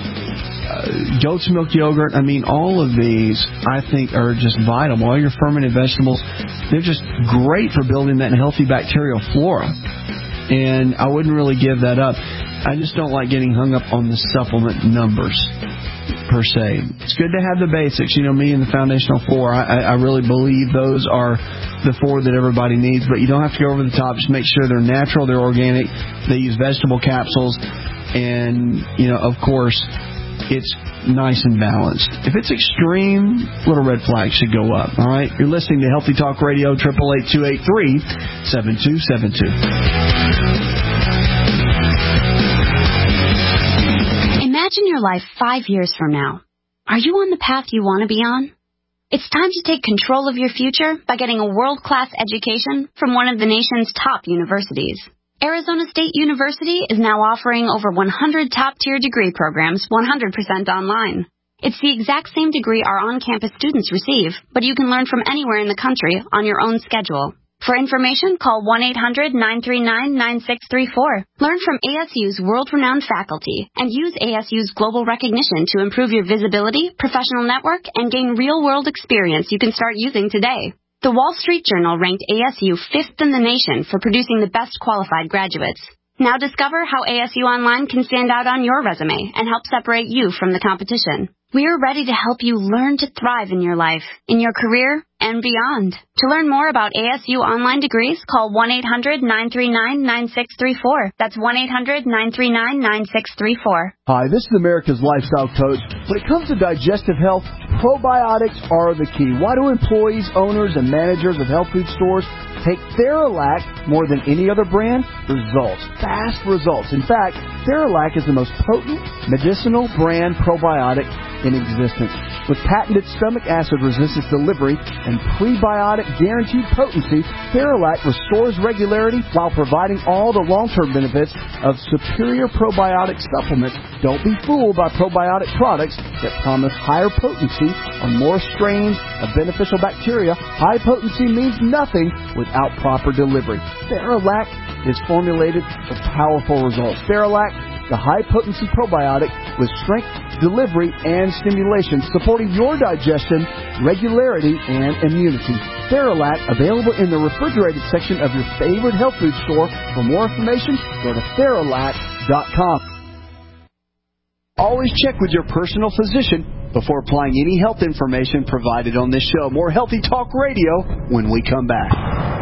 uh, goat's milk yogurt. I mean, all of these, I think, are just vital. All your fermented vegetables, they're just great for building that healthy bacterial flora. And I wouldn't really give that up. I just don't like getting hung up on the supplement numbers per se. It's good to have the basics, you know, me and the foundational four. I, I really believe those are the four that everybody needs, but you don't have to go over the top. Just make sure they're natural, they're organic, they use vegetable capsules, and, you know, of course, it's nice and balanced. If it's extreme, little red flags should go up. All right? You're listening to Healthy Talk Radio, eight eight eight, two eight three, seven two seven two. Imagine your life five years from now. Are you on the path you want to be on? It's time to take control of your future by getting a world-class education from one of the nation's top universities. Arizona State University is now offering over one hundred top-tier degree programs one hundred percent online. It's the exact same degree our on-campus students receive, but you can learn from anywhere in the country on your own schedule. For information, call one eight hundred, nine three nine, nine six three four. Learn from A S U's world-renowned faculty and use A S U's global recognition to improve your visibility, professional network, and gain real-world experience you can start using today. The Wall Street Journal ranked A S U fifth in the nation for producing the best qualified graduates. Now discover how A S U Online can stand out on your resume and help separate you from the competition. We are ready to help you learn to thrive in your life, in your career, and beyond. To learn more about A S U online degrees, call one eight hundred, nine three nine, nine six three four. That's one eight hundred, nine three nine, nine six three four. Hi, this is America's Lifestyle Coach. When it comes to digestive health, probiotics are the key. Why do employees, owners, and managers of health food stores take Theralac more than any other brand? Results. Fast results. In fact, Theralac is the most potent medicinal brand probiotic in existence. With patented stomach acid resistance delivery and prebiotic guaranteed potency, Theralac restores regularity while providing all the long-term benefits of superior probiotic supplements. Don't be fooled by probiotic products that promise higher potency on more strains of beneficial bacteria. High potency means nothing without proper delivery. Theralac is formulated for powerful results. Theralac, the high-potency probiotic with strength, delivery, and stimulation, supporting your digestion, regularity, and immunity. Theralac, available in the refrigerated section of your favorite health food store. For more information, go to Theralac dot com. Always check with your personal physician before applying any health information provided on this show. More Healthy Talk Radio when we come back.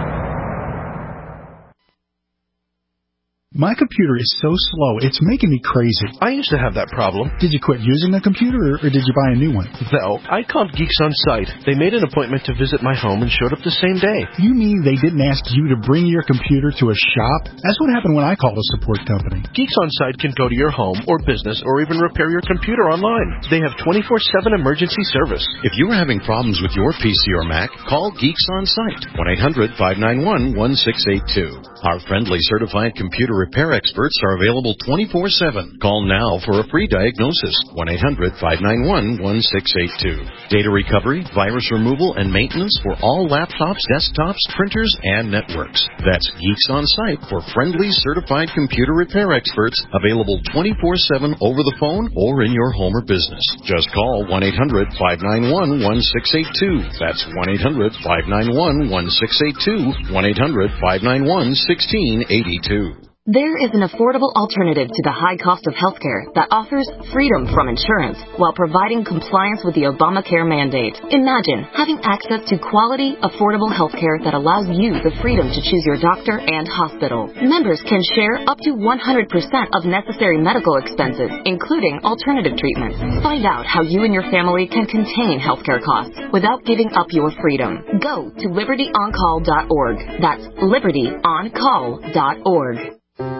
My computer is so slow, it's making me crazy. I used to have that problem. Did you quit using the computer, or did you buy a new one? No, I called Geeks On Site. They made an appointment to visit my home and showed up the same day. You mean they didn't ask you to bring your computer to a shop? That's what happened when I called a support company. Geeks On Site can go to your home or business or even repair your computer online. They have twenty-four seven emergency service. If you are having problems with your P C or Mac, call Geeks On Site, one eight hundred, five nine one, one six eight two. Our friendly certified computer repair experts are available twenty-four seven. Call now for a free diagnosis, one eight hundred, five nine one, one six eight two. Data recovery, virus removal, and maintenance for all laptops, desktops, printers, and networks. That's Geeks On Site for friendly certified computer repair experts, available twenty-four seven over the phone or in your home or business. Just call one eight hundred, five nine one, one six eight two. That's one eight hundred, five nine one, one six eight two, one eight hundred, five nine one, one six eight two. There is an affordable alternative to the high cost of healthcare that offers freedom from insurance while providing compliance with the Obamacare mandate. Imagine having access to quality, affordable healthcare that allows you the freedom to choose your doctor and hospital. Members can share up to one hundred percent of necessary medical expenses, including alternative treatments. Find out how you and your family can contain healthcare costs without giving up your freedom. Go to liberty on call dot org. That's liberty on call dot org.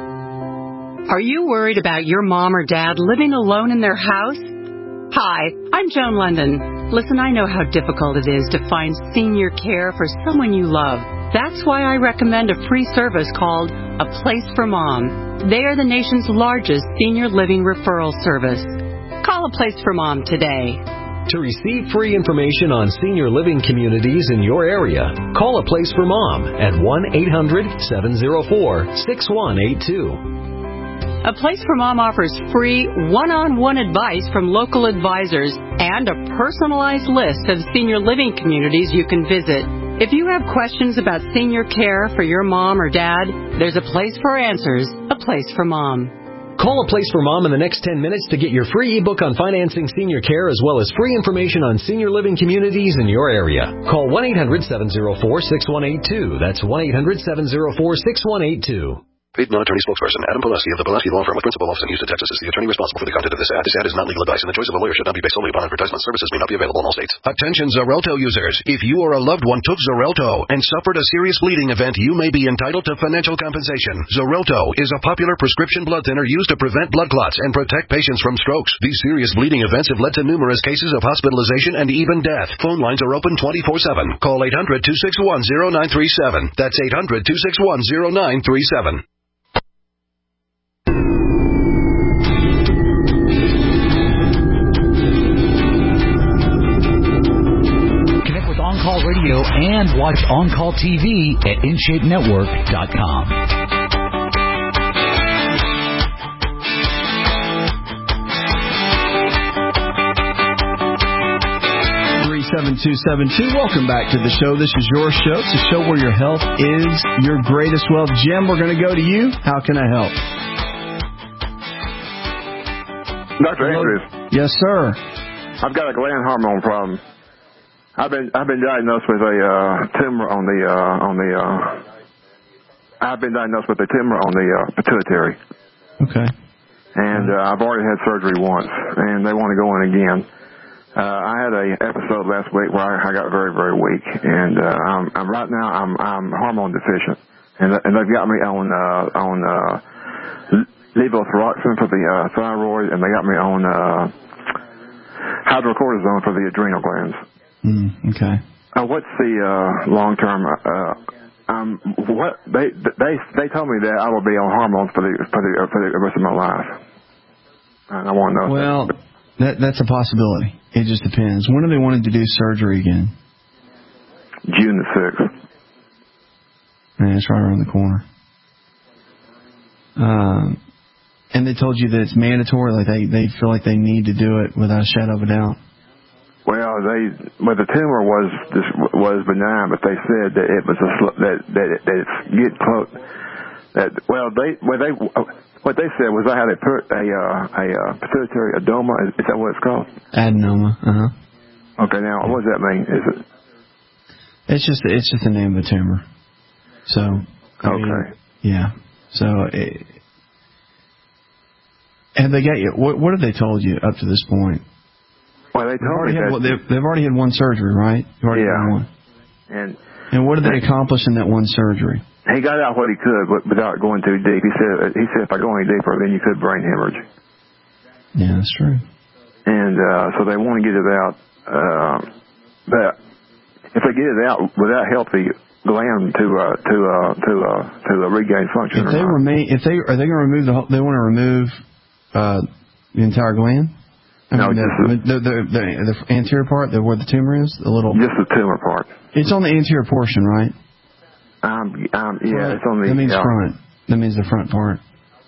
Are you worried about your mom or dad living alone in their house? Hi, I'm Joan London. Listen, I know how difficult it is to find senior care for someone you love. That's why I recommend a free service called A Place for Mom. They are the nation's largest senior living referral service. Call A Place for Mom today. To receive free information on senior living communities in your area, call A Place for Mom at one eight hundred, seven oh four, six one eight two. A Place for Mom offers free one-on-one advice from local advisors and a personalized list of senior living communities you can visit. If you have questions about senior care for your mom or dad, there's a place for answers, A Place for Mom. Call A Place for Mom in the next ten minutes to get your free ebook on financing senior care as well as free information on senior living communities in your area. Call one eight hundred, seven oh four, six one eight two. That's one eight hundred, seven oh four, six one eight two. Paid non-attorney spokesperson Adam Pileski of the Pileski Law Firm with principal office in Houston, Texas is the attorney responsible for the content of this ad. This ad is not legal advice, and the choice of a lawyer should not be based solely upon advertisement. Services may not be available in all states. Attention Xarelto users. If you or a loved one took Xarelto and suffered a serious bleeding event, you may be entitled to financial compensation. Xarelto is a popular prescription blood thinner used to prevent blood clots and protect patients from strokes. These serious bleeding events have led to numerous cases of hospitalization and even death. Phone lines are open twenty-four seven. Call eight hundred, two six one, zero nine three seven. That's eight hundred, two six one, zero nine three seven. On-Call Radio and watch On-Call T V at in shape network dot com. three seven two seven two. Welcome back to the show. This is your show. It's a show where your health is your greatest wealth. Jim, we're going to go to you. How can I help? Doctor Andrews. Yes, sir. I've got a gland hormone problem. I've been I've been diagnosed with a uh, tumor on the uh, on the uh, I've been diagnosed with a tumor on the uh, pituitary. Okay. And uh, I've already had surgery once, and they want to go in again. Uh, I had a episode last week where I, I got very very weak, and uh, I'm, I'm right now I'm I'm hormone deficient, and and they've got me on uh, on uh, levothyroxine for the uh, thyroid, and they got me on uh, hydrocortisone for the adrenal glands. Mm, okay. Uh, what's the uh, long term? Uh, um, what they they they told me that I will be on hormones for the for the for the rest of my life. And I want to know. Well, that that's a possibility. It just depends. When are they wanting to do surgery again? June the sixth. Man, it's right around the corner. Um, and they told you that it's mandatory. Like they they feel like they need to do it without a shadow of a doubt. Well, they well the tumor was just was benign, but they said that it was a that that that it's get close. That well they well they what they said was I had a a uh, a uh, pituitary adenoma. Is that what it's called? Adenoma. Uh huh. Okay, now what does that mean? Is it? It's just it's just the name of the tumor. So I okay. Mean, yeah. So it, have they got you? What what have they told you up to this point? Well, they told me had, that they've, they've already had one surgery, right? You've already yeah. had one. And and what did they accomplish in that one surgery? He got out what he could, but without going too deep. He said he said if I go any deeper, then you could brain hemorrhage. Yeah, that's true. And uh, so they want to get it out. Uh, but if they get it out without healthy gland to uh, to uh, to uh, to uh, regain function, if they or not. remain, if they are they going to remove the whole, they want to remove uh, the entire gland. I no, mean, just the, the, the, the, the anterior part, the, where the tumor is, the little. Just the tumor part. It's on the anterior portion, right? Um, um, yeah, front. it's on the. That means uh, front. That means the front part.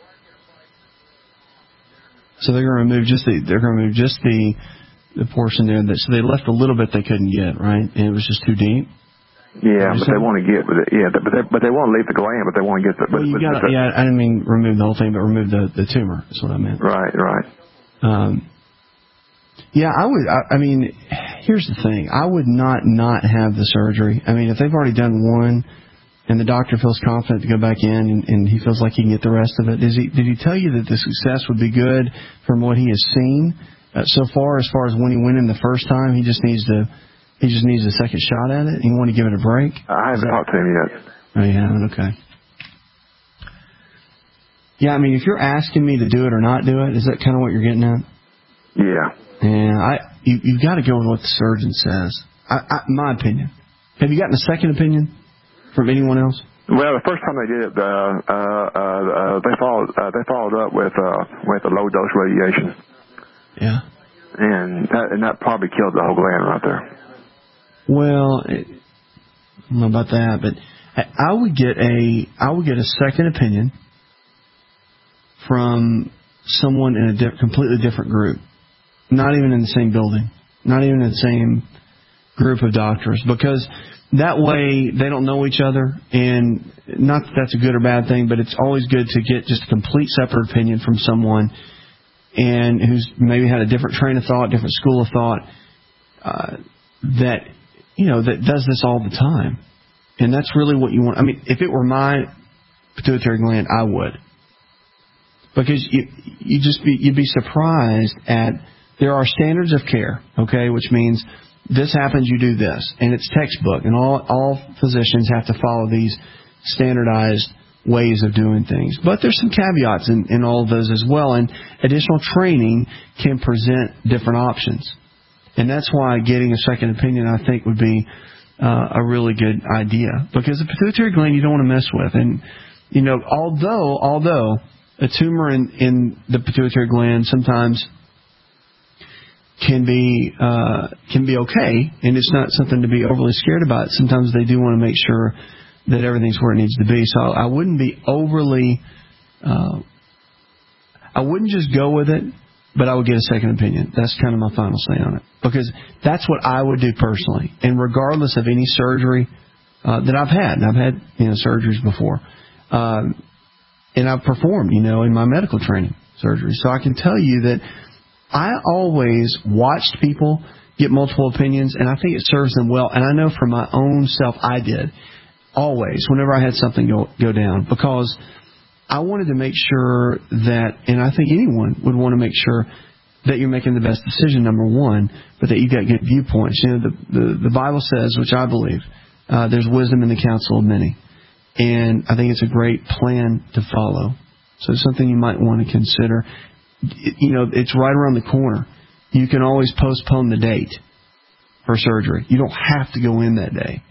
So they're going to remove just the. They're going to remove just the, the portion there that. So they left a little bit they couldn't get, right? And it was just too deep. Yeah, but they want to get with it. Yeah, but they but they want to leave the gland, but they want to get the. Well, you got. Yeah, I didn't mean remove the whole thing, but remove the the tumor. That's what I meant. Right, right. Um. Yeah, I would. I, I mean, here's the thing. I would not not have the surgery. I mean, if they've already done one, and the doctor feels confident to go back in, and, and he feels like he can get the rest of it, is he? Did he tell you that the success would be good from what he has seen uh, so far? As far as when he went in the first time, he just needs to. He just needs a second shot at it. He want to give it a break. I haven't talked to him yet. Oh, you haven't? Okay. Yeah, I mean, if you're asking me to do it or not do it, is that kind of what you're getting at? Yeah. Yeah, I you you've got to go with what the surgeon says. I, I, my opinion. Have you gotten a second opinion from anyone else? Well, the first time they did it, uh, uh, uh, they followed uh, they followed up with uh, with a low dose radiation. Yeah. And that and that probably killed the whole gland right there. Well, I don't know about that, but I would get a I would get a second opinion from someone in a di- completely different group. Not even in the same building. Not even in the same group of doctors. Because that way they don't know each other. And not that that's a good or bad thing, but it's always good to get just a complete separate opinion from someone and who's maybe had a different train of thought, different school of thought, uh, that, you know, that does this all the time. And that's really what you want. I mean, if it were my pituitary gland, I would. Because you you just be you'd be surprised at there are standards of care, okay, which means this happens, you do this, and it's textbook, and all all physicians have to follow these standardized ways of doing things. But there's some caveats in, in all of those as well, and additional training can present different options. And that's why getting a second opinion, I think, would be uh, a really good idea. Because the pituitary gland you don't want to mess with. And, you know, although although a tumor in, in the pituitary gland sometimes can be uh, can be okay, and it's not something to be overly scared about. Sometimes they do want to make sure that everything's where it needs to be. So I wouldn't be overly, uh, I wouldn't just go with it, but I would get a second opinion. That's kind of my final say on it. Because that's what I would do personally. And regardless of any surgery uh, that I've had, and I've had you know surgeries before, um, and I've performed, you know, in my medical training surgery. So I can tell you that I always watched people get multiple opinions, and I think it serves them well. And I know for my own self, I did. Always, whenever I had something go go down, because I wanted to make sure that, and I think anyone would want to make sure that you're making the best decision, number one, but that you got good viewpoints. You know, the the, the Bible says, which I believe, uh, there's wisdom in the counsel of many, and I think it's a great plan to follow. So it's something you might want to consider. You know, it's right around the corner. You can always postpone the date for surgery. You don't have to go in that day.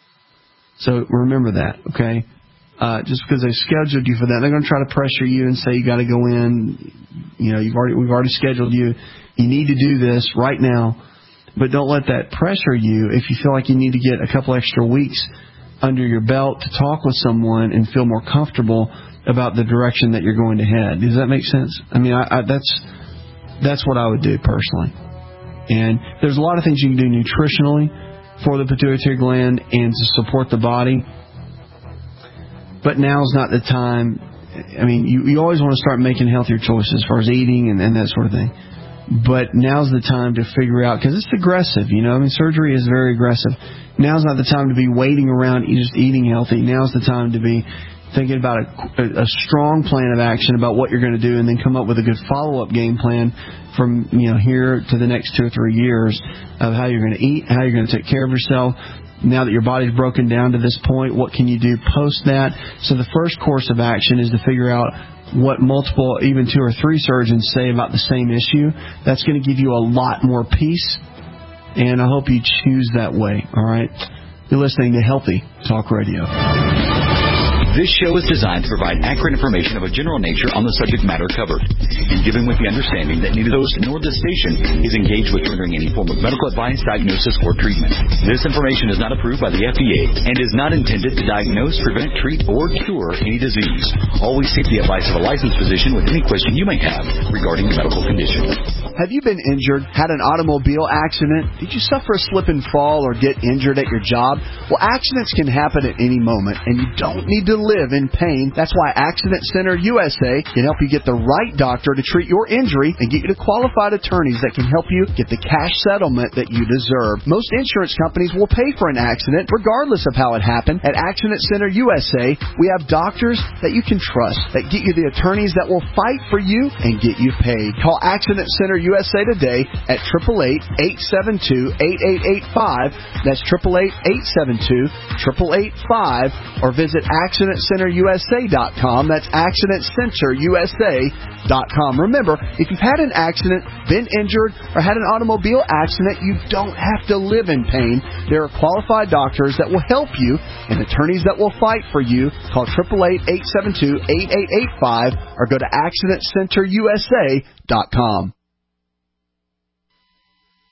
So remember that, okay? Uh, just because they scheduled you for that, they're going to try to pressure you and say you got to go in. You know, you've already we've already scheduled you. You need to do this right now, but don't let that pressure you. If you feel like you need to get a couple extra weeks under your belt to talk with someone and feel more comfortable about the direction that you're going to head. Does that make sense? I mean, I, I, that's that's what I would do personally. And there's a lot of things you can do nutritionally for the pituitary gland and to support the body. But now's not the time. I mean, you, you always want to start making healthier choices as far as eating and, and that sort of thing. But now's the time to figure out, because it's aggressive, you know. I mean, surgery is very aggressive. Now's not the time to be waiting around just eating healthy. Now's the time to be thinking about a, a strong plan of action about what you're going to do, and then come up with a good follow-up game plan from you know here to the next two or three years of how you're going to eat, how you're going to take care of yourself. Now that your body's broken down to this point, what can you do post that? So the first course of action is to figure out what multiple, even two or three surgeons say about the same issue. That's going to give you a lot more peace, and I hope you choose that way, all right? You're listening to Healthy Talk Radio. This show is designed to provide accurate information of a general nature on the subject matter covered, and given with the understanding that neither the host nor the station is engaged with rendering any form of medical advice, diagnosis, or treatment. This information is not approved by the F D A and is not intended to diagnose, prevent, treat, or cure any disease. Always seek the advice of a licensed physician with any question you may have regarding a medical condition. Have you been injured, had an automobile accident? Did you suffer a slip and fall or get injured at your job? Well, accidents can happen at any moment, and you don't need to live in pain. That's why Accident Center U S A can help you get the right doctor to treat your injury and get you to qualified attorneys that can help you get the cash settlement that you deserve. Most insurance companies will pay for an accident regardless of how it happened. At Accident Center U S A, we have doctors that you can trust that get you the attorneys that will fight for you and get you paid. Call Accident Center U S A today at eight eight eight, eight seven two, eight eight eight five. That's eight eight eight, eight seven two, eight eight eight five, or visit accident center U S A dot com. That's accident center U S A dot com. Remember, if you've had an accident, been injured, or had an automobile accident, you don't have to live in pain. There are qualified doctors that will help you and attorneys that will fight for you. Call eight eight eight, eight seven two, eight eight eight five or go to accident center U S A dot com.